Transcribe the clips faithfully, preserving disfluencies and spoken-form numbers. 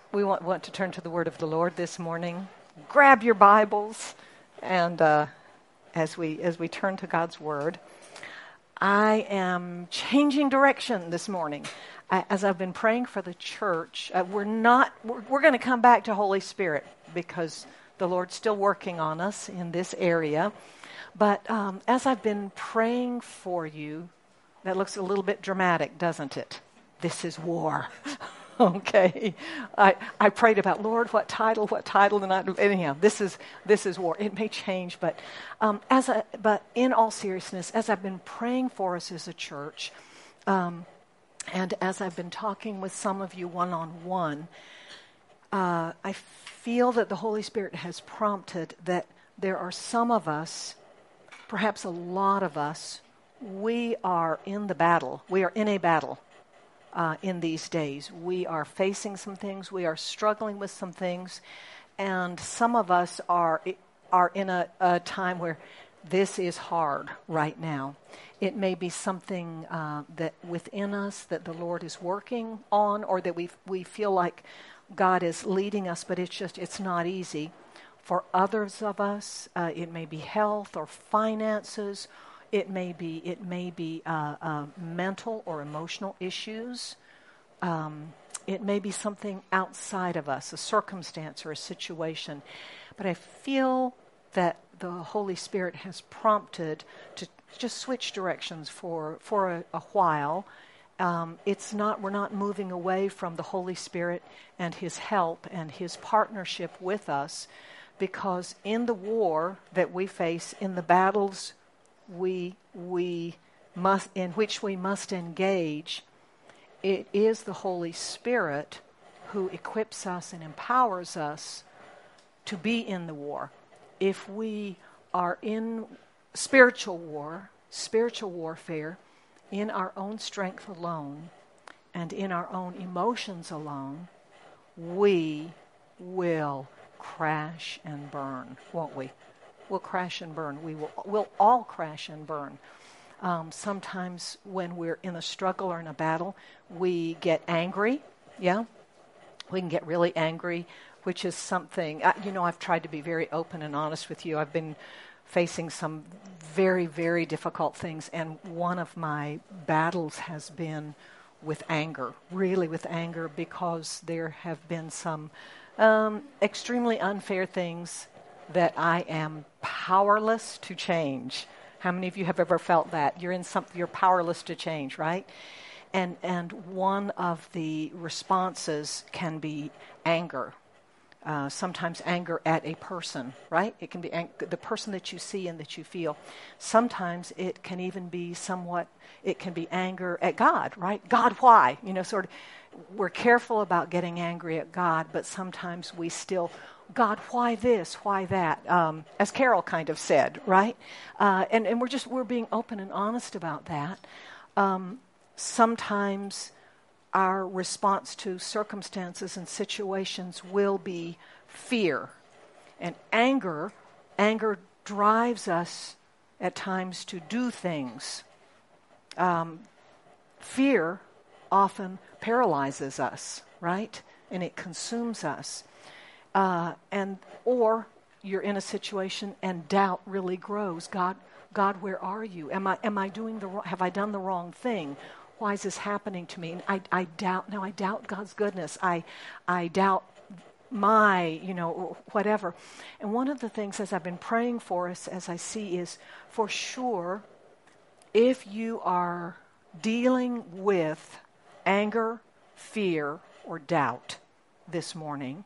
we want, want to turn to the word of the Lord this morning. Grab your Bibles, and uh, as we as we turn to God's word, I am changing direction this morning. I, as I've been praying for the church, uh, we're not we're, we're going to come back to Holy Spirit because the Lord's still working on us in this area. But um, as I've been praying for you, that looks a little bit dramatic, doesn't it? This is war. Okay, I, I prayed about, Lord, what title, what title, and I, anyhow, this is this is war. It may change, but um, as I, but in all seriousness, as I've been praying for us as a church, um, and as I've been talking with some of you one on one, uh, I feel that the Holy Spirit has prompted that there are some of us, perhaps a lot of us, we are in the battle. We are in a battle. Uh, in these days. We are facing some things, we are struggling with some things, and some of us are are in a, a time where this is hard right now. It may be something uh, that within us that the Lord is working on, or that we we feel like God is leading us, but it's just, it's not easy. For others of us, uh, it may be health or finances. It may be it may be uh, uh, mental or emotional issues. Um, it may be something outside of us, a circumstance or a situation. But I feel that the Holy Spirit has prompted to just switch directions for for a, a while. Um, it's not we're not moving away from the Holy Spirit and His help and His partnership with us, because in the war that we face, in the battles we we must in which we must engage, it is the Holy Spirit who equips us and empowers us to be in the war. If we are in spiritual war, spiritual warfare, in our own strength alone and in our own emotions alone, we will crash and burn, won't we? We'll crash and burn. We will we'll all crash and burn. Um, sometimes when we're in a struggle or in a battle, we get angry. Yeah, we can get really angry, which is something, uh, you know, I've tried to be very open and honest with you. I've been facing some very, very difficult things, and one of my battles has been with anger, really with anger, because there have been some um, extremely unfair things that I am powerless to change. How many of you have ever felt that? You're in something you're powerless to change, right? And and one of the responses can be anger. Uh, sometimes anger at a person, right? It can be ang- the person that you see and that you feel. Sometimes it can even be somewhat, it can be anger at God, right? God, why? You know, sort of, we're careful about getting angry at God, but sometimes we still, God, why this? Why that? Um, as Carol kind of said, right? Uh, and, and we're just, we're being open and honest about that. Um, sometimes our response to circumstances and situations will be fear. And anger, anger drives us at times to do things. Um, fear often paralyzes us, right? And it consumes us. Uh, and or you're in a situation and doubt really grows. God, God, where are you? Am I am I doing the wrong? Have I done the wrong thing? Why is this happening to me? And I, I doubt. Now I doubt God's goodness. I I doubt my, you know, whatever. And one of the things, as I've been praying for us, as I see, is for sure, if you are dealing with anger, fear, or doubt this morning,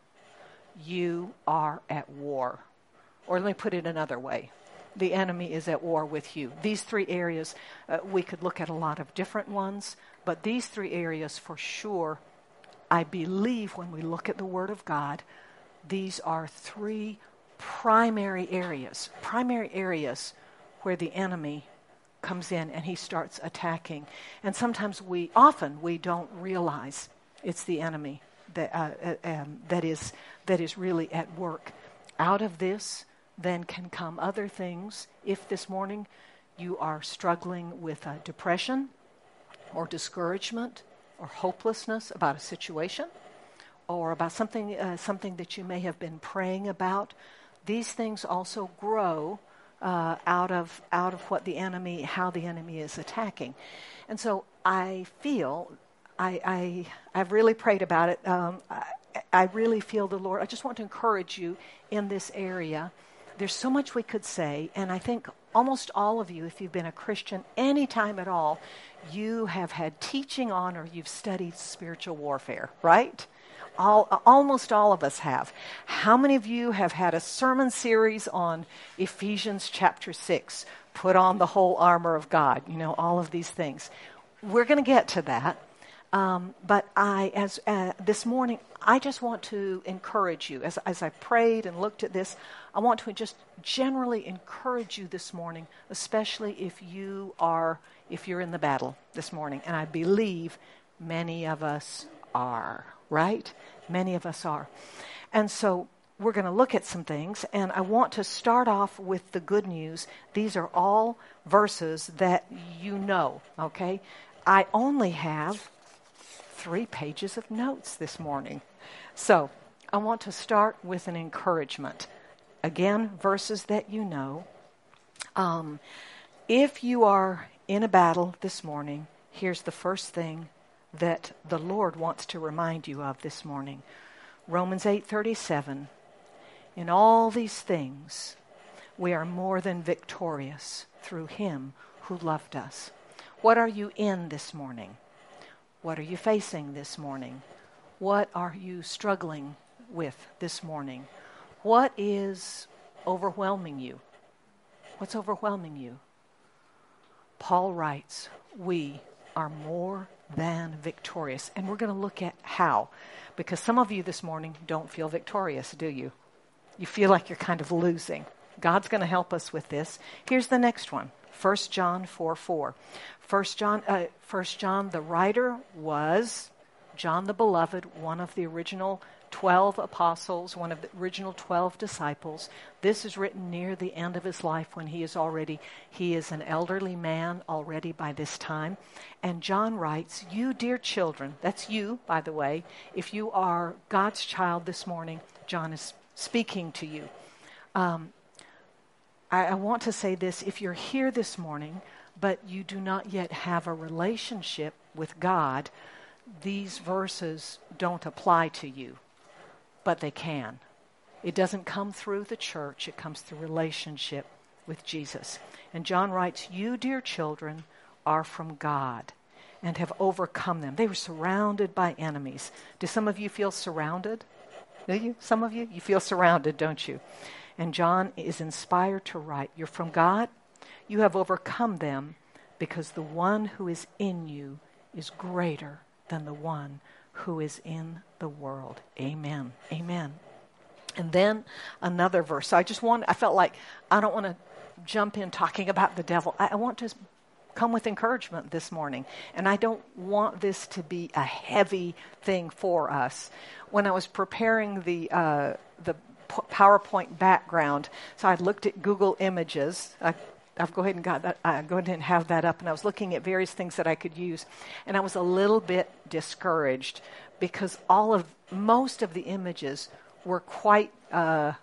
you are at war. Or let me put it another way. The enemy is at war with you. These three areas, uh, we could look at a lot of different ones, but these three areas for sure, I believe when we look at the Word of God, these are three primary areas, primary areas where the enemy comes in and he starts attacking. And sometimes we, often we don't realize it's the enemy that uh, uh, um, that is that is really at work. Out of this, then can come other things. If this morning you are struggling with uh, depression or discouragement or hopelessness about a situation, or about something uh, something that you may have been praying about, these things also grow uh, out of out of what the enemy, how the enemy is attacking. And so I feel, I, I I've really prayed about it. Um, I, I really feel the Lord. I just want to encourage you in this area. There's so much we could say, and I think almost all of you, if you've been a Christian any time at all, you have had teaching on or you've studied spiritual warfare, right? All, almost all of us have. How many of you have had a sermon series on Ephesians chapter six? Put on the whole armor of God, you know, all of these things. We're going to get to that. Um, but I, as uh, this morning, I just want to encourage you. As, as I prayed and looked at this, I want to just generally encourage you this morning, especially if you are, if you're in the battle this morning. And I believe many of us are, right? Many of us are. And so we're going to look at some things, and I want to start off with the good news. These are all verses that you know, okay? I only have three pages of notes this morning. So I want to start with an encouragement. Again, verses that you know. Um, if you are in a battle this morning, here's the first thing that the Lord wants to remind you of this morning. Romans eight thirty-seven. In all these things, we are more than victorious through him who loved us. What are you in this morning? What are you facing this morning? What are you struggling with this morning? What is overwhelming you? What's overwhelming you? Paul writes, we are more than victorious. And we're going to look at how. Because some of you this morning don't feel victorious, do you? You feel like you're kind of losing. God's going to help us with this. Here's the next one. First John four four. First John, uh, First John, the writer was John the Beloved, one of the original twelve apostles, one of the original twelve disciples. This is written near the end of his life when he is already, he is an elderly man already by this time. And John writes, you dear children, that's you, by the way, if you are God's child this morning, John is speaking to you. Um, I, I want to say this, if you're here this morning, but you do not yet have a relationship with God, these verses don't apply to you, but they can. It doesn't come through the church, it comes through relationship with Jesus. And John writes, you, dear children, are from God and have overcome them. They were surrounded by enemies. Do some of you feel surrounded? Do you? Some of you? You feel surrounded, don't you? And John is inspired to write, you're from God, you have overcome them because the one who is in you is greater than the one who is in the world. Amen. Amen. And then another verse. So I just want, I felt like I don't want to jump in talking about the devil. I, I want to come with encouragement this morning. And I don't want this to be a heavy thing for us. When I was preparing the uh, the PowerPoint background, so I looked at Google Images. I, I've go ahead and got that. I go ahead and have that up, and I was looking at various things that I could use, and I was a little bit discouraged because all of most of the images were quite. Uh,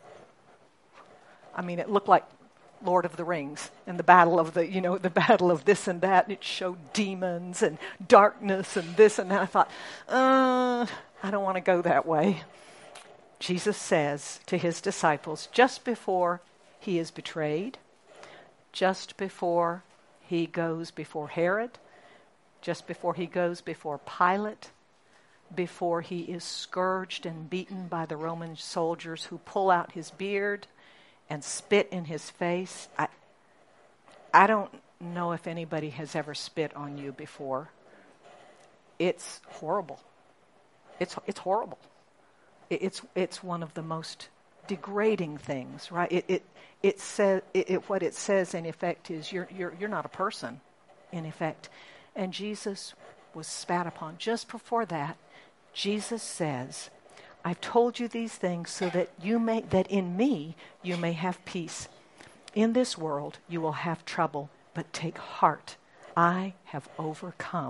I mean, it looked like Lord of the Rings and the battle of the, you know, the battle of this and that. And it showed demons and darkness and this and that. I thought, uh, I don't want to go that way. Jesus says to his disciples just before he is betrayed, just before he goes before Herod, just before he goes before Pilate, before he is scourged and beaten by the Roman soldiers who pull out his beard and spit in his face. I, I don't know if anybody has ever spit on you before. It's horrible. It's it's horrible. It, it's it's one of the most degrading things, right? It it it says it, it what it says in effect is you're you're you're not a person, in effect. And Jesus was spat upon. Just before that, Jesus says, I've told you these things so that you may that in me you may have peace. In this world you will have trouble, but take heart. I have overcome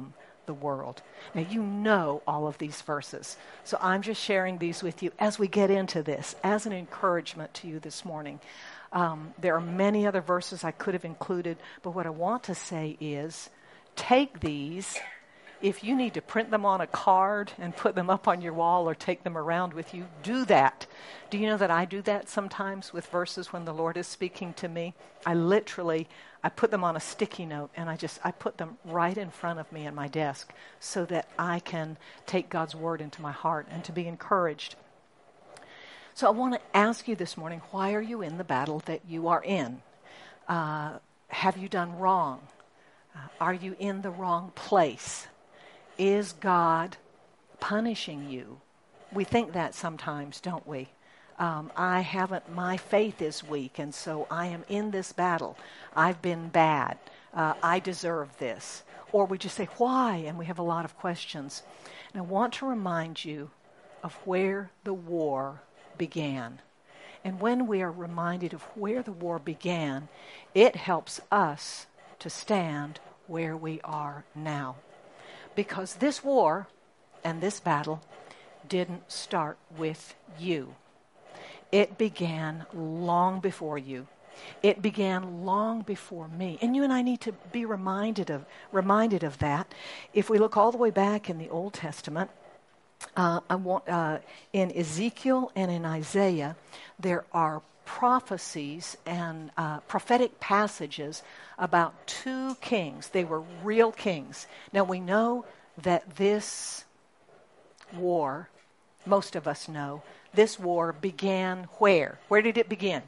the world. Now, you know all of these verses, so I'm just sharing these with you as we get into this, as an encouragement to you this morning. Um, there are many other verses I could have included, but what I want to say is, take these. If you need to print them on a card and put them up on your wall or take them around with you, do that. Do you know that I do that sometimes with verses when the Lord is speaking to me? I literally, I put them on a sticky note and I just, I put them right in front of me in my desk so that I can take God's word into my heart and to be encouraged. So I want to ask you this morning, why are you in the battle that you are in? Uh, have you done wrong? Uh, are you in the wrong place? Is God punishing you? We think that sometimes, don't we? Um, I haven't, my faith is weak, and so I am in this battle. I've been bad. Uh, I deserve this. Or we just say, why? And we have a lot of questions. And I want to remind you of where the war began. And when we are reminded of where the war began, it helps us to stand where we are now. Because this war and this battle didn't start with you. It began long before you. It began long before me. And you and I need to be reminded of reminded of that. If we look all the way back in the Old Testament, uh, I want uh, in Ezekiel and in Isaiah, there are prophecies and uh, prophetic passages about two kings. They were real kings. Now we know that this war, most of us know, this war began where? Where did it begin?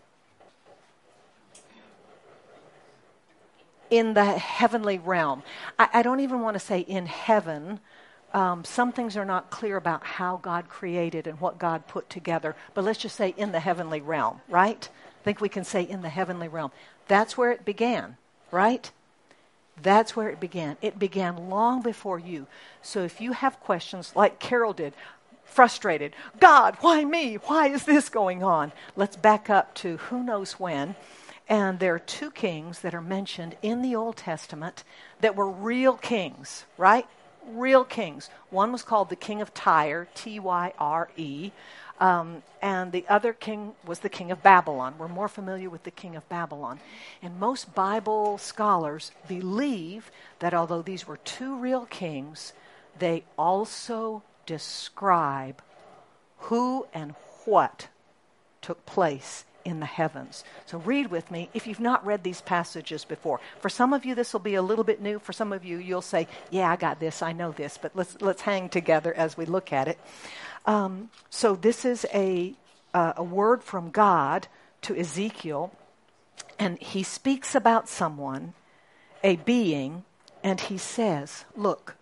In the heavenly realm. I, I don't even want to say in heaven. Um, some things are not clear about how God created and what God put together, but let's just say in the heavenly realm, right? I think we can say in the heavenly realm. That's where it began, right? That's where it began. It began long before you. So if you have questions like Carol did, frustrated, God, why me? Why is this going on? Let's back up to who knows when. And there are two kings that are mentioned in the Old Testament that were real kings, right? Real kings. One was called the king of Tyre, T Y R E, um, and the other king was the king of Babylon. We're more familiar with the king of Babylon. And most Bible scholars believe that although these were two real kings, they also describe who and what took place in the heavens. So read with me if you've not read these passages before. For some of you, this will be a little bit new. For some of you, you'll say, yeah, I got this, I know this, but let's let's hang together as we look at it. Um, so this is a, uh, a word from God to Ezekiel, and he speaks about someone, a being, and he says, look,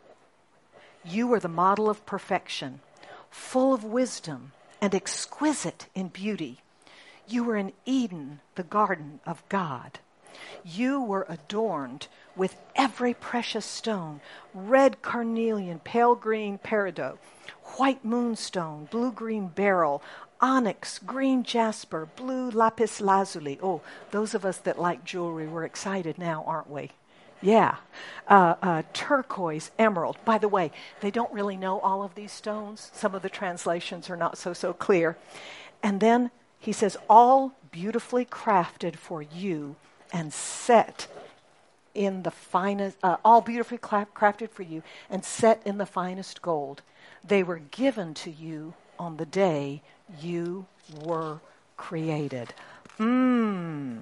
you are the model of perfection, full of wisdom and exquisite in beauty. You were in Eden, the garden of God. You were adorned with every precious stone, red carnelian, pale green peridot, white moonstone, blue-green beryl, onyx, green jasper, blue lapis lazuli. Oh, those of us that like jewelry, we're excited now, aren't we? Yeah. Uh, uh, turquoise, emerald. By the way, they don't really know all of these stones. Some of the translations are not so, so clear. And then he says, all beautifully crafted for you and set in the finest, uh, all beautifully crafted for you and set in the finest gold. They were given to you on the day you were created. Mmm.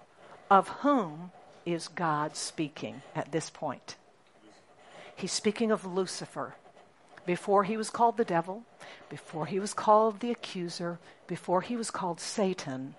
Of whom is God speaking at this point? He's speaking of Lucifer. Before he was called the devil, before he was called the accuser, before he was called Satan,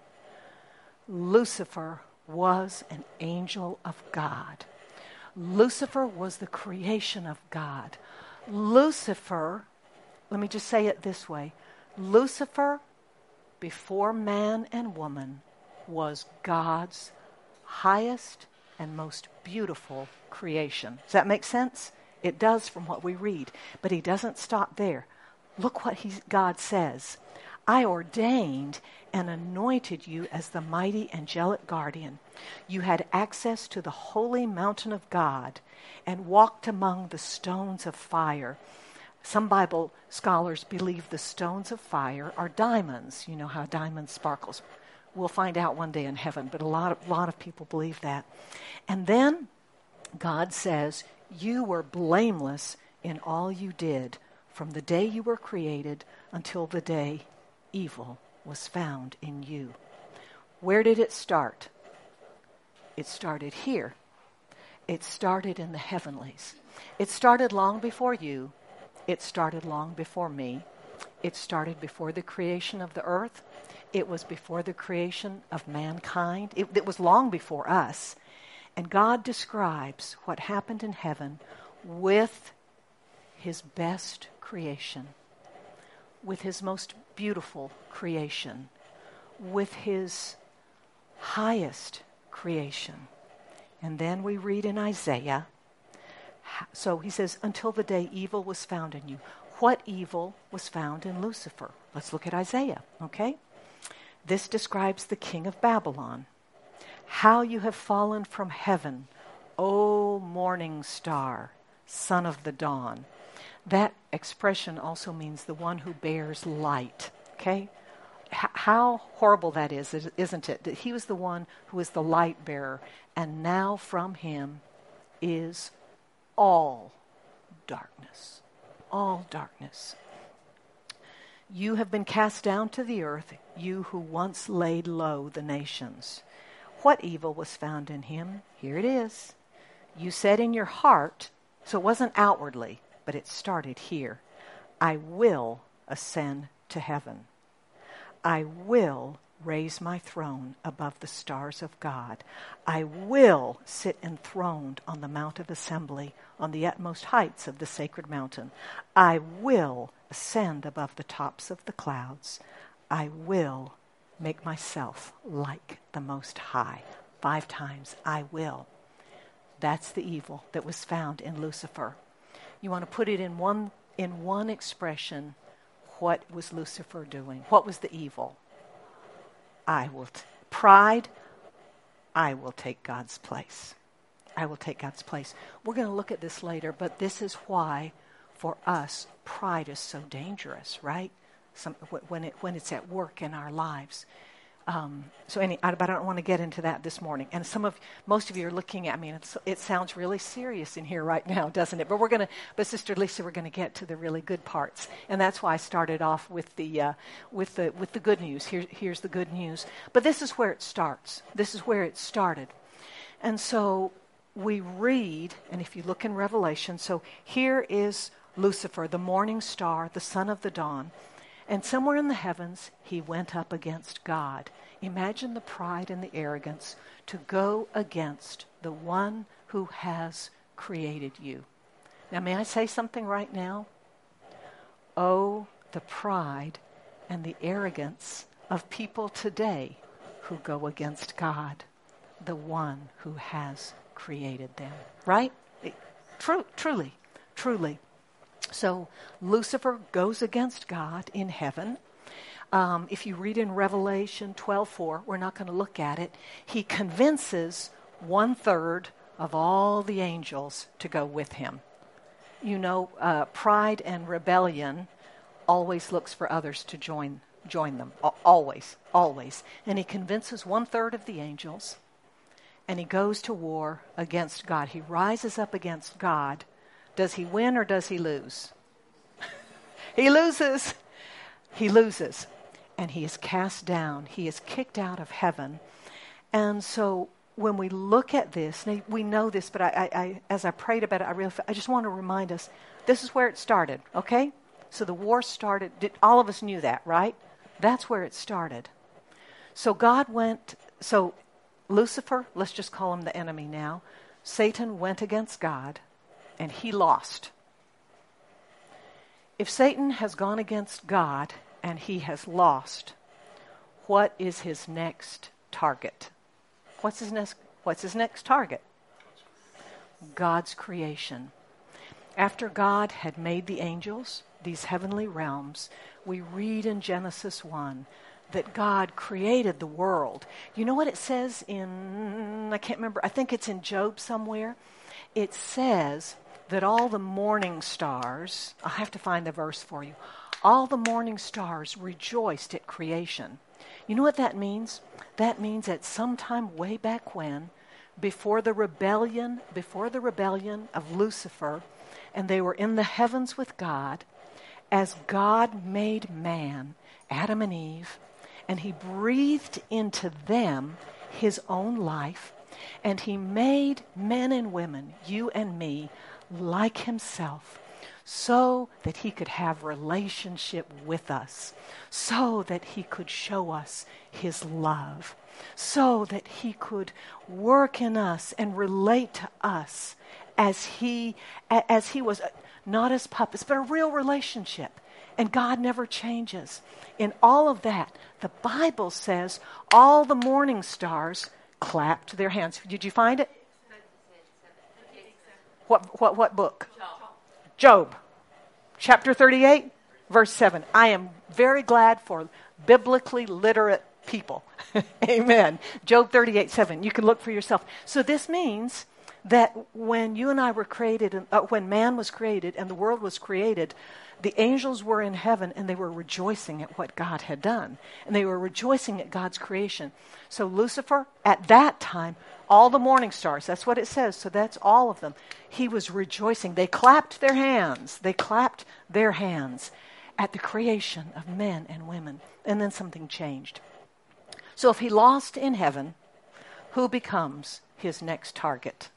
Lucifer was an angel of God. Lucifer was the creation of God. Lucifer, let me just say it this way, Lucifer, before man and woman, was God's highest and most beautiful creation. Does that make sense? It does from what we read. But he doesn't stop there. Look what he, God says. I ordained and anointed you as the mighty angelic guardian. You had access to the holy mountain of God and walked among the stones of fire. Some Bible scholars believe the stones of fire are diamonds. You know how diamonds sparkles. We'll find out one day in heaven, but a lot of, lot of people believe that. And then God says, you were blameless in all you did from the day you were created until the day evil was found in you. Where did it start? It started here. It started in the heavenlies. It started long before you. It started long before me. It started before the creation of the earth. It was before the creation of mankind. It, it was long before us. And God describes what happened in heaven with his best creation, with his most beautiful creation, with his highest creation. And then we read in Isaiah, so he says, until the day evil was found in you. What evil was found in Lucifer? Let's look at Isaiah, okay? This describes the king of Babylon. How you have fallen from heaven, O morning star, son of the dawn. That expression also means the one who bears light, okay? H- how horrible that is, isn't it? That he was the one who is the light bearer, and now from him is all darkness. All darkness. You have been cast down to the earth, you who once laid low the nations. What evil was found in him? Here it is. You said in your heart, so it wasn't outwardly, but it started here. I will ascend to heaven. I will raise my throne above the stars of God. I will sit enthroned on the mount of assembly, on the utmost heights of the sacred mountain. I will ascend above the tops of the clouds. I will make myself like the Most High. Five times, I will. That's the evil that was found in Lucifer. You want to put it in one in one expression. What was Lucifer doing? What was the evil? I will t- pride. I will take God's place. I will take God's place. We're going to look at this later, but this is why, for us, pride is so dangerous, right? Some, when it when it's at work in our lives. Um, so, any, I, but I don't want to get into that this morning. And some of, most of you are looking at me, and it's, it sounds really serious in here right now, doesn't it? But we're going to, but Sister Lisa, we're going to get to the really good parts, and that's why I started off with the uh, with the with the good news. Here, here's the good news. But this is where it starts. This is where it started, and so we read, and if you look in Revelation, so here is Lucifer, the morning star, the son of the dawn. And somewhere in the heavens, he went up against God. Imagine the pride and the arrogance to go against the one who has created you. Now, may I say something right now? Oh, the pride and the arrogance of people today who go against God, the one who has created them. Right? True, truly, truly. So Lucifer goes against God in heaven. Um, if you read in Revelation twelve four, we're not going to look at it. He convinces one third of all the angels to go with him. You know, uh, pride and rebellion always looks for others to join join them. Always, always. And he convinces one third of the angels, and he goes to war against God. He rises up against God. Does he win or does he lose? He loses. He loses. And he is cast down. He is kicked out of heaven. And so when we look at this, we know this, but I, I, I as I prayed about it, I really, I just want to remind us, this is where it started, okay? So the war started, did, all of us knew that, right? That's where it started. So God went, so Lucifer, let's just call him the enemy now. Satan went against God. And he lost. If Satan has gone against God and he has lost, what is his next target? What's his next, what's his next target? God's creation. After God had made the angels, these heavenly realms, we read in Genesis one that God created the world. You know what it says in, I can't remember, I think it's in Job somewhere. It says that all the morning stars, I'll have to find the verse for you, all the morning stars rejoiced at creation. You know what that means? That means that sometime way back when, before the rebellion, before the rebellion of Lucifer, and they were in the heavens with God, as God made man, Adam and Eve, and he breathed into them his own life, and he made men and women, you and me, like himself, so that he could have relationship with us, so that he could show us his love, so that he could work in us and relate to us as he as he was, not as puppets, but a real relationship. And God never changes. In all of that, the Bible says all the morning stars clapped their hands. Did you find it? What what what book? Job. Chapter thirty-eight, verse seven. I am very glad for biblically literate people. Amen. Job thirty-eight, seven. You can look for yourself. So this means that when you and I were created, uh, when man was created and the world was created, the angels were in heaven and they were rejoicing at what God had done. And they were rejoicing at God's creation. So Lucifer, at that time, all the morning stars, that's what it says, so that's all of them. He was rejoicing. They clapped their hands. They clapped their hands at the creation of men and women. And then something changed. So if he lost in heaven, who becomes his next target?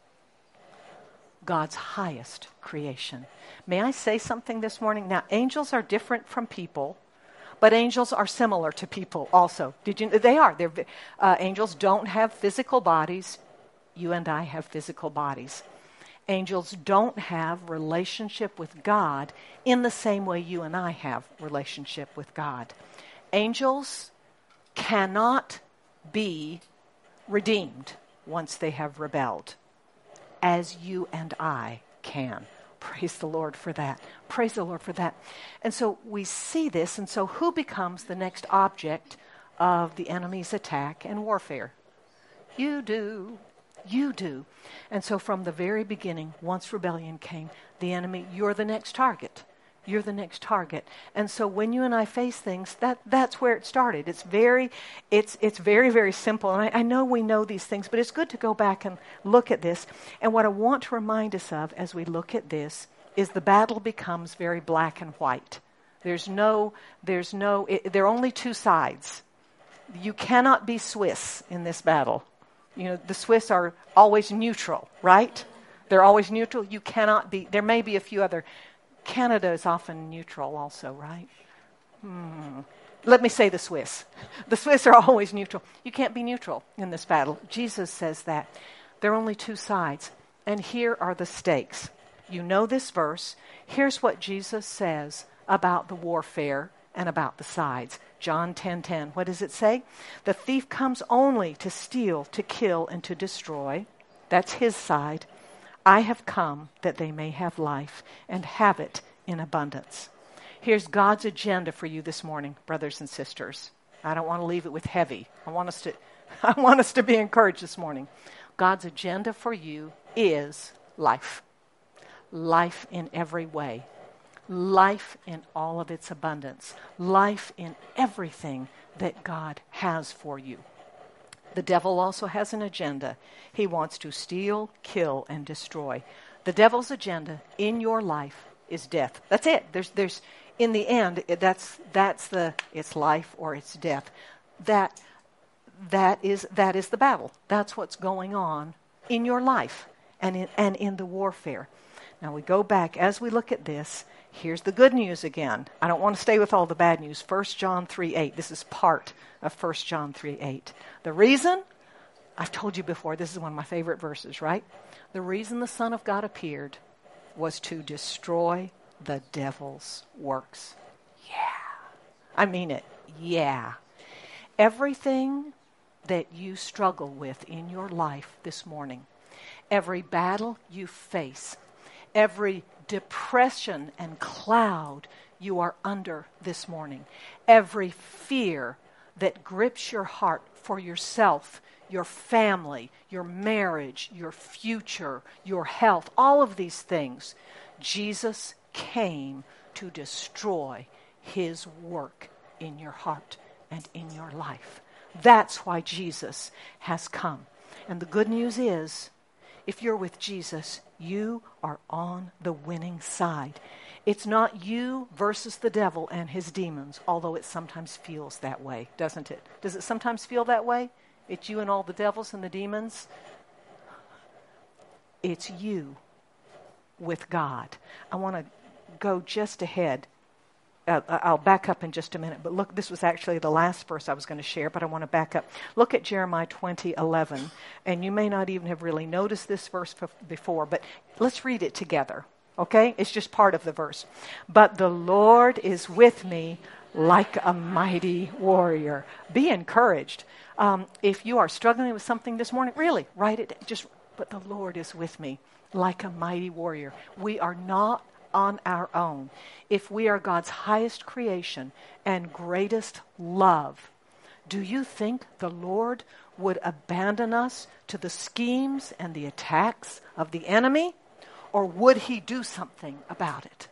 God's highest creation. May I say something this morning? Now, angels are different from people, but angels are similar to people also. Did you? They are. They're, uh, angels don't have physical bodies. You and I have physical bodies. Angels don't have relationship with God in the same way you and I have relationship with God. Angels cannot be redeemed once they have rebelled, as you and I can. Praise the Lord for that. Praise the Lord for that. And so we see this, and so who becomes the next object of the enemy's attack and warfare? You do. You do. And so from the very beginning, once rebellion came, the enemy, you're the next target. You're the next target. And so when you and I face things, that that's where it started. It's very, it's it's very, very simple. And I, I know we know these things, but it's good to go back and look at this. And what I want to remind us of as we look at this is the battle becomes very black and white. There's no, there's no, it, there are only two sides. You cannot be Swiss in this battle. You know, the Swiss are always neutral, right? They're always neutral. You cannot be, there may be a few other. Canada is often neutral also, right? Hmm. Let me say the Swiss. The Swiss are always neutral. You can't be neutral in this battle. Jesus says that. There are only two sides. And here are the stakes. You know this verse. Here's what Jesus says about the warfare and about the sides. John ten ten. What does it say? The thief comes only to steal, to kill, and to destroy. That's his side. I have come that they may have life and have it in abundance. Here's God's agenda for you this morning, brothers and sisters. I don't want to leave it with heavy. I want us to, I want us to be encouraged this morning. God's agenda for you is life. Life in every way. Life in all of its abundance. Life in everything that God has for you. The devil also has an agenda. He wants to steal, kill, and destroy. The devil's agenda in your life is death. That's it. There's, there's, in the end, that's that's the it's life or it's death. That that is that is the battle. That's what's going on in your life and in and in the warfare. Now we go back as we look at this. Here's the good news again. I don't want to stay with all the bad news. First John three eight. This is part of First John three eight. The reason, I've told you before, this is one of my favorite verses, right? The reason the Son of God appeared was to destroy the devil's works. Yeah. I mean it. Yeah. Everything that you struggle with in your life this morning, every battle you face, every depression and cloud you are under this morning. Every fear that grips your heart for yourself, your family, your marriage, your future, your health, all of these things, Jesus came to destroy his work in your heart and in your life. That's why Jesus has come. And the good news is, if you're with Jesus, you are on the winning side. It's not you versus the devil and his demons, although it sometimes feels that way, doesn't it? Does it sometimes feel that way? It's you and all the devils and the demons? It's you with God. I want to go just ahead. Uh, I'll back up in just a minute, but look, this was actually the last verse I was going to share, but I want to back up. Look at Jeremiah twenty eleven, and you may not even have really noticed this verse before, but let's read it together, okay? It's just part of the verse. But the Lord is with me like a mighty warrior. Be encouraged. Um, if you are struggling with something this morning, really, write it, just, but the Lord is with me like a mighty warrior. We are not on our own. If we are God's highest creation and greatest love, do you think the Lord would abandon us to the schemes and the attacks of the enemy? Or would he do something about it?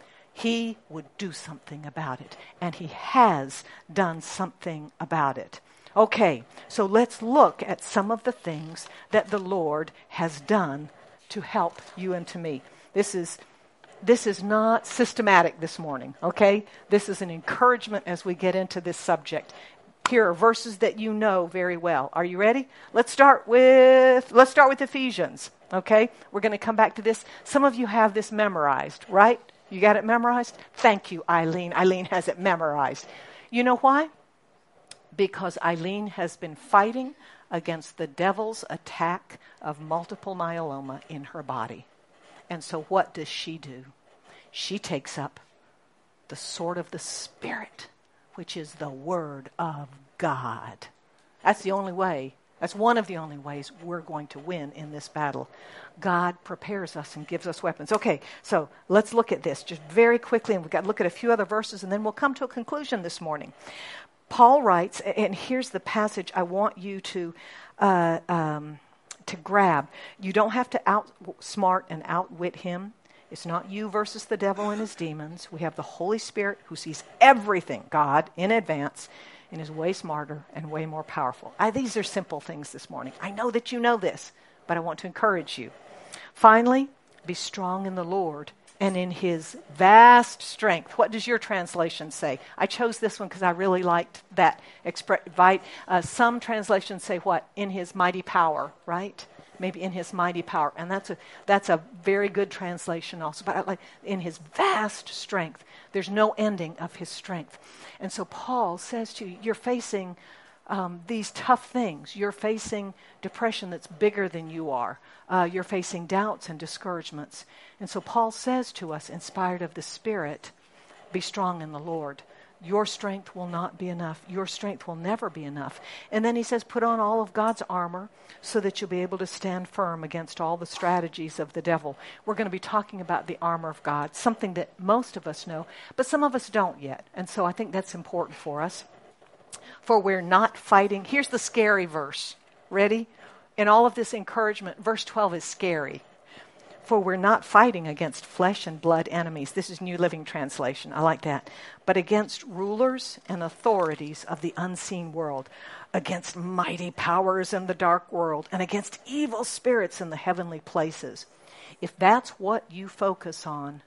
He would do something about it. And he has done something about it. Okay, so let's look at some of the things that the Lord has done to help you and to me. This is This is not systematic this morning, okay? This is an encouragement as we get into this subject. Here are verses that you know very well. Are you ready? Let's start with let's start with Ephesians, okay? We're going to come back to this. Some of you have this memorized, right? You got it memorized? Thank you, Eileen. Eileen has it memorized. You know why? Because Eileen has been fighting against the devil's attack of multiple myeloma in her body. And so what does she do? She takes up the sword of the Spirit, which is the Word of God. That's the only way. That's one of the only ways we're going to win in this battle. God prepares us and gives us weapons. Okay, so let's look at this just very quickly, and we've got to look at a few other verses, and then we'll come to a conclusion this morning. Paul writes, and here's the passage I want you to uh, um, to grab. You don't have to outsmart and outwit him. It's not you versus the devil and his demons. We have the Holy Spirit who sees everything, God, in advance, and is way smarter and way more powerful. I, these are simple things this morning. I know that you know this, but I want to encourage you. Finally, be strong in the Lord and in his vast strength. What does your translation say? I chose this one because I really liked that. Expre- uh, some translations say what? In his mighty power, right? Maybe in his mighty power. And that's a that's a very good translation also. But I like in his vast strength. There's no ending of his strength. And so Paul says to you, you're facing um, these tough things. You're facing depression that's bigger than you are. Uh, you're facing doubts and discouragements. And so Paul says to us, inspired of the Spirit, be strong in the Lord. Your strength will not be enough. Your strength will never be enough. And then he says, put on all of God's armor so that you'll be able to stand firm against all the strategies of the devil. We're going to be talking about the armor of God, something that most of us know, but some of us don't yet. And so I think that's important for us. For we're not fighting. Here's the scary verse. Ready? In all of this encouragement, verse twelve is scary. For we're not fighting against flesh and blood enemies. This is New Living Translation. I like that. But against rulers and authorities of the unseen world, against mighty powers in the dark world, and against evil spirits in the heavenly places. If that's what you focus on,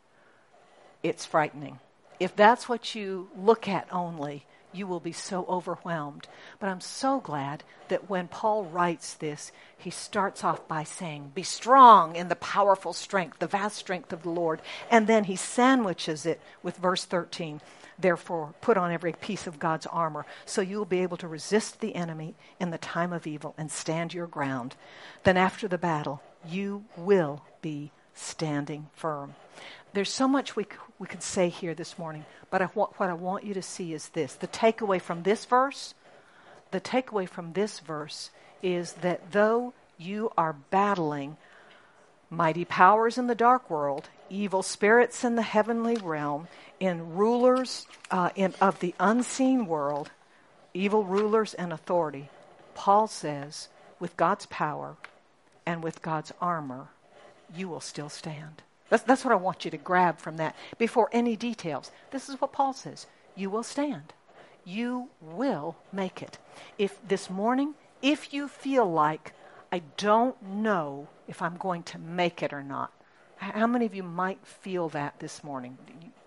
it's frightening. If that's what you look at only, you will be so overwhelmed. But I'm so glad that when Paul writes this, he starts off by saying, be strong in the powerful strength, the vast strength of the Lord. And then he sandwiches it with verse thirteen. Therefore, put on every piece of God's armor so you will be able to resist the enemy in the time of evil and stand your ground. Then after the battle, you will be standing firm. There's so much we we could say here this morning, but I, what, what I want you to see is this. The takeaway from this verse, the takeaway from this verse is that though you are battling mighty powers in the dark world, evil spirits in the heavenly realm, in rulers uh, in, of the unseen world, evil rulers and authority. Paul says, with God's power and with God's armor, you will still stand. That's, that's what I want you to grab from that. Before any details, this is what Paul says. You will stand. You will make it. If this morning, if you feel like, I don't know if I'm going to make it or not. How many of you might feel that this morning?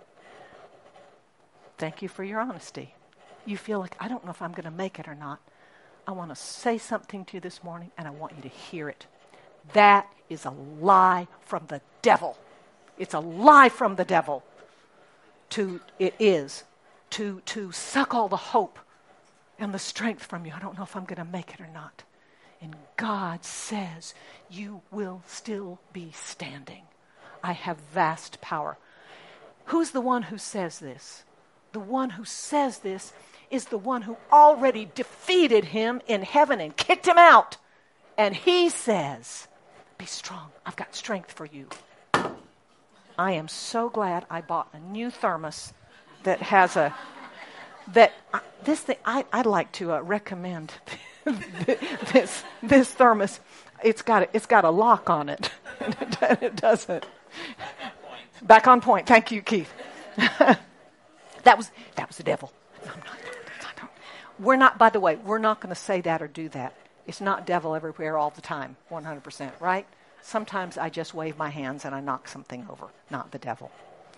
Thank you for your honesty. You feel like, I don't know if I'm going to make it or not. I want to say something to you this morning, and I want you to hear it. That is a lie from the devil. It's a lie from the devil. To it is to to suck all the hope and the strength from you. I don't know if I'm going to make it or not. And God says, you will still be standing. I have vast power. Who's the one who says this? The one who says this is the one who already defeated him in heaven and kicked him out. And he says, be strong. I've got strength for you. I am so glad I bought a new thermos that has a, that, uh, this thing, I, I'd like to uh, recommend this this thermos. It's got a, it's got a lock on it. It doesn't. Back on point. Thank you, Keith. that was that was the devil. We're not, by the way, we're not going to say that or do that. It's not devil everywhere all the time, one hundred percent, right? Sometimes I just wave my hands and I knock something over, not the devil.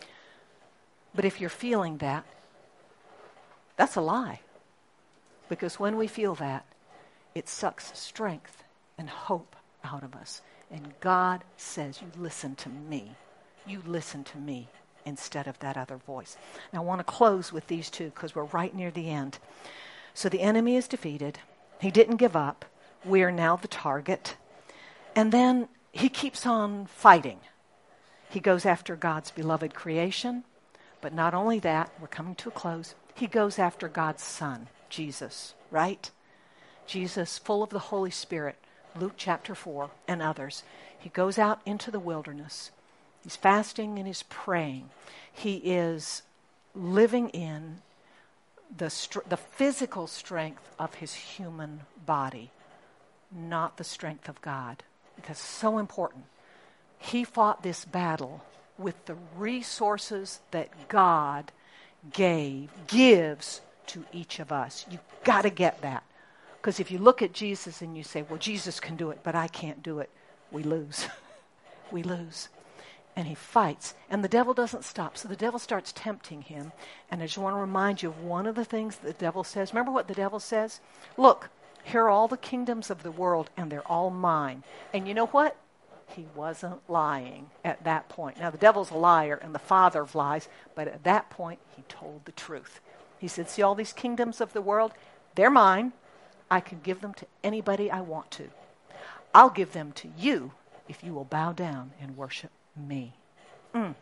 But if you're feeling that, that's a lie. Because when we feel that, it sucks strength and hope out of us. And God says, you listen to me. You listen to me instead of that other voice. Now I want to close with these two because we're right near the end. So the enemy is defeated. He didn't give up. We are now the target. And then he keeps on fighting. He goes after God's beloved creation. But not only that, we're coming to a close. He goes after God's Son, Jesus, right? Jesus, full of the Holy Spirit, Luke chapter four and others. He goes out into the wilderness. He's fasting and he's praying. He is living in the str- the physical strength of his human body, not the strength of God. Because it's so important. He fought this battle with the resources that God gave, gives to each of us. You've got to get that. Because if you look at Jesus and you say, well, Jesus can do it, but I can't do it, we lose. we lose. And he fights. And the devil doesn't stop. So the devil starts tempting him. And I just want to remind you of one of the things the devil says. Remember what the devil says? Look, here are all the kingdoms of the world, and they're all mine. And you know what? He wasn't lying at that point. Now, the devil's a liar and the father of lies, but at that point, he told the truth. He said, see all these kingdoms of the world? They're mine. I can give them to anybody I want to. I'll give them to you if you will bow down and worship me. Mm.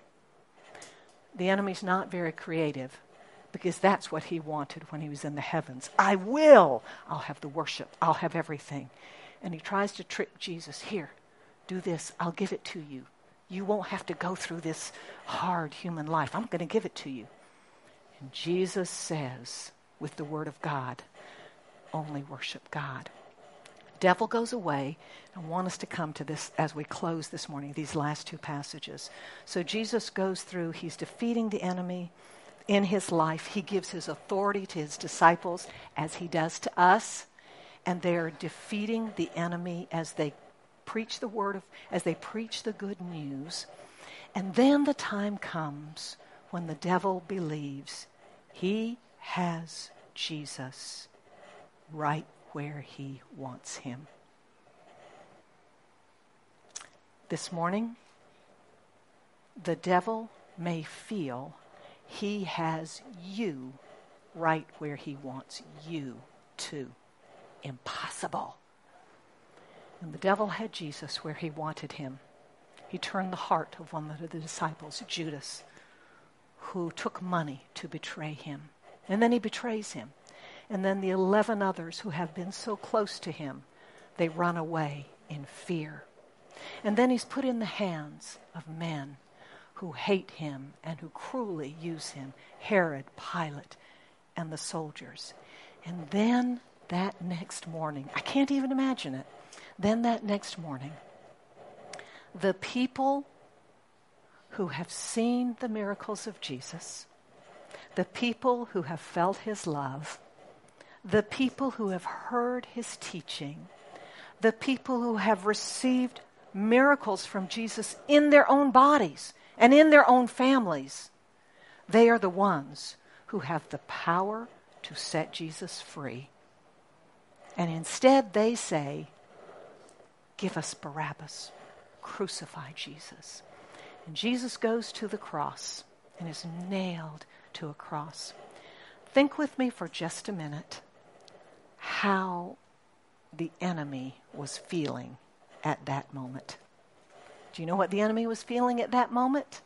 The enemy's not very creative because that's what he wanted when he was in the heavens. I will. I'll have the worship. I'll have everything. And he tries to trick Jesus. Here, do this. I'll give it to you. You won't have to go through this hard human life. I'm going to give it to you. And Jesus says, with the word of God, only worship God. Devil goes away. I want us to come to this as we close this morning, these last two passages. So Jesus goes through, he's defeating the enemy in his life. He gives his authority to his disciples as he does to us. And they're defeating the enemy as they preach the word of, as they preach the good news. And then the time comes when the devil believes he has Jesus right where he wants him. This morning, the devil may feel he has you right where he wants you to. Impossible. And the devil had Jesus where he wanted him. He turned the heart of one of the disciples, Judas, who took money to betray him. And then he betrays him. And then the eleven others who have been so close to him, they run away in fear. And then he's put in the hands of men who hate him and who cruelly use him, Herod, Pilate, and the soldiers. And then that next morning, I can't even imagine it, then that next morning, the people who have seen the miracles of Jesus, the people who have felt his love, the people who have heard his teaching, the people who have received miracles from Jesus in their own bodies and in their own families, they are the ones who have the power to set Jesus free. And instead they say, give us Barabbas, crucify Jesus. And Jesus goes to the cross and is nailed to a cross. Think with me for just a minute how the enemy was feeling at that moment. Do you know what the enemy was feeling at that moment?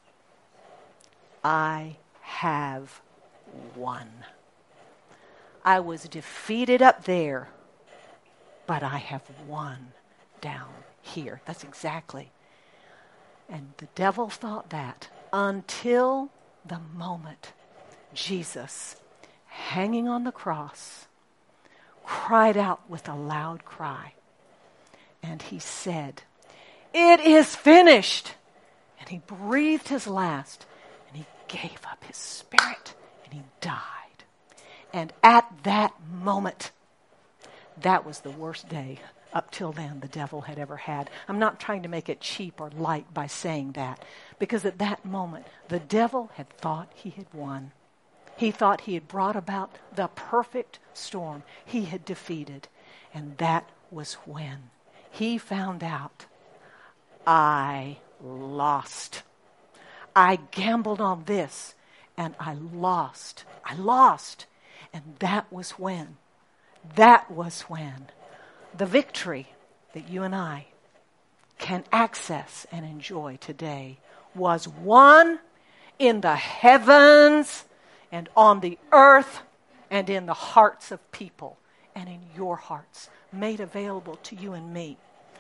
I have won. I was defeated up there, but I have won down here. That's exactly. And the devil thought that until the moment Jesus, hanging on the cross, cried out with a loud cry. And he said, it is finished. And he breathed his last, and he gave up his spirit, and he died. And at that moment, that was the worst day up till then the devil had ever had. I'm not trying to make it cheap or light by saying that, because at that moment, the devil had thought he had won. He thought he had brought about the perfect storm. He had defeated. And that was when he found out, I lost. I gambled on this, and I lost. I lost. And that was when, that was when the victory that you and I can access and enjoy today was won in the heavens and on the earth and in the hearts of people and in your hearts, made available to you and me.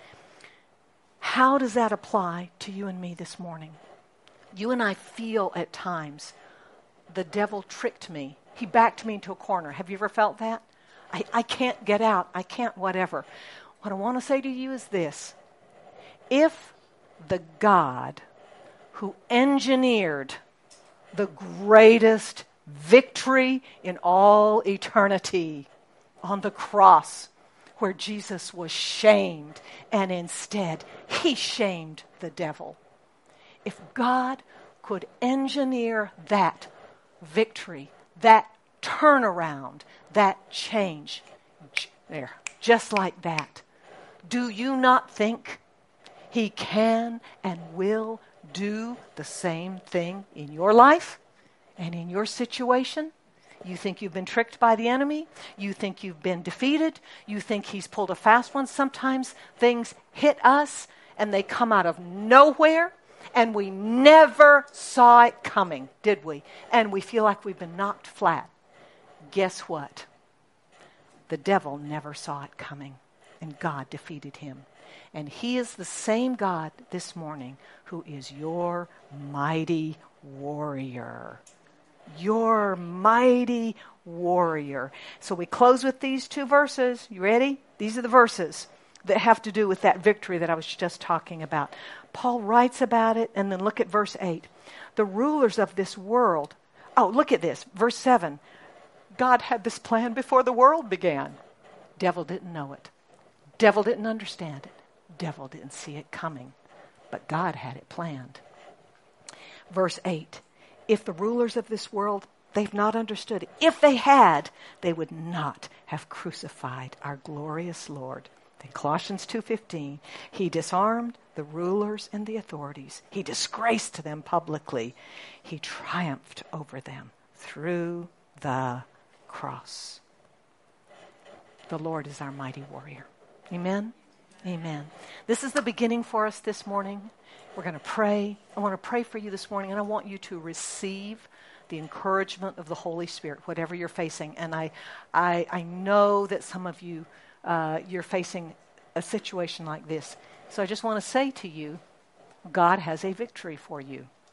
How does that apply to you and me this morning? You and I feel at times, the devil tricked me. He backed me into a corner. Have you ever felt that? I, I can't get out. I can't whatever. What I want to say to you is this. If the God who engineered the greatest victory in all eternity on the cross, where Jesus was shamed, and instead he shamed the devil. If God could engineer that victory, that turnaround, that change, there, just like that, do you not think he can and will do the same thing in your life and in your situation? You think you've been tricked by the enemy? You think you've been defeated? You think he's pulled a fast one? Sometimes things hit us and they come out of nowhere and we never saw it coming, did we? And we feel like we've been knocked flat. Guess what? The devil never saw it coming, and God defeated him. And he is the same God this morning who is your mighty warrior. Your mighty warrior. So we close with these two verses. You ready? These are the verses that have to do with that victory that I was just talking about. Paul writes about it, and then look at verse eight. The rulers of this world. Oh, look at this. Verse seven. God had this plan before the world began. Devil didn't know it. Devil didn't understand it. Devil didn't see it coming. But God had it planned. Verse eight. If the rulers of this world, they've not understood it. If they had, they would not have crucified our glorious Lord. In Colossians two fifteen, he disarmed the rulers and the authorities. He disgraced them publicly. He triumphed over them through the cross. The Lord is our mighty warrior. Amen? Amen. This is the beginning for us this morning. We're going to pray. I want to pray for you this morning, and I want you to receive the encouragement of the Holy Spirit, whatever you're facing. And I, I, I know that some of you, uh, you're facing a situation like this. So I just want to say to you, God has a victory for you.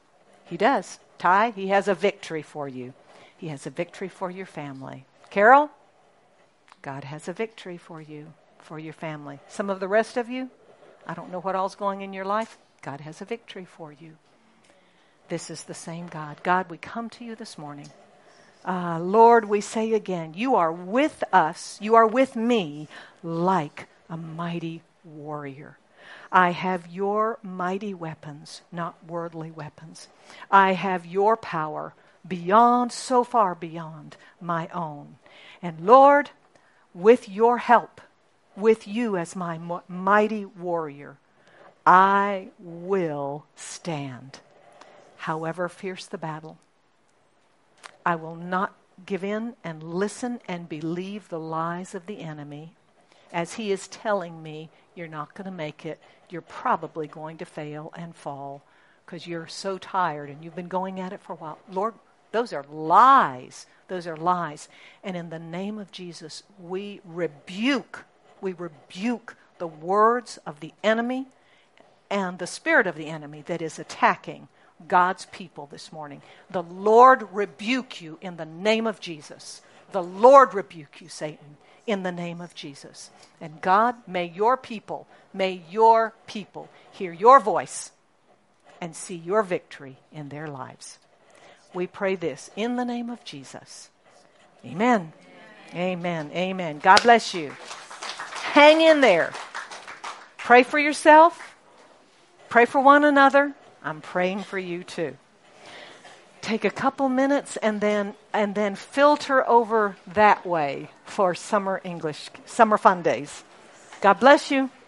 He does. Ty, he has a victory for you. He has a victory for your family. Carol, God has a victory for you, for your family. Some of the rest of you, I don't know what all's going in your life. God has a victory for you. This is the same God. God, we come to you this morning. Uh, Lord, we say again, you are with us, you are with me like a mighty warrior. I have your mighty weapons, not worldly weapons. I have your power beyond, so far beyond my own. And Lord, with your help, with you as my mo- mighty warrior, I will stand. However fierce the battle, I will not give in and listen and believe the lies of the enemy as he is telling me, you're not going to make it. You're probably going to fail and fall because you're so tired and you've been going at it for a while. Lord, those are lies. Those are lies. And in the name of Jesus, we rebuke, we rebuke the words of the enemy and the spirit of the enemy that is attacking God's people this morning. The Lord rebuke you in the name of Jesus. The Lord rebuke you, Satan, in the name of Jesus. And God, may your people, may your people hear your voice and see your victory in their lives. We pray this in the name of Jesus. Amen. Amen. Amen. God bless you. Hang in there. Pray for yourself. Pray for one another. I'm praying for you too. Take a couple minutes and then and then filter over that way for summer English, summer fun days. God bless you.